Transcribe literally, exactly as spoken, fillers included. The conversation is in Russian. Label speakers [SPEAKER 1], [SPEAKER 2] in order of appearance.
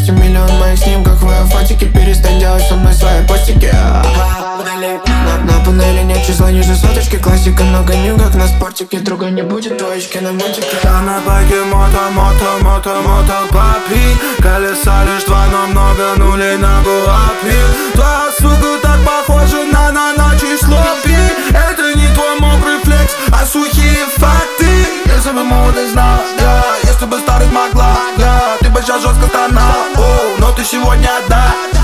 [SPEAKER 1] восемь миллион моих снимках в ее фотике. Перестань делать со мной свои постики. На, на панели нет числа ниже соточки. Классика, но гоню как на спортике. Друга не будет, двоечки на мотике.
[SPEAKER 2] Я на байке мото, мото, мото, мото, папи. Колеса лишь два, но много нулей на гуапи. Твоя сука так похожа на, на, на число пи. Это не твой мокрый флекс, а сухие факты. Если бы молодость знала, yeah, если бы старость могла, yeah, ты бы сейчас жестко стонала, oh, но ты сегодня одна.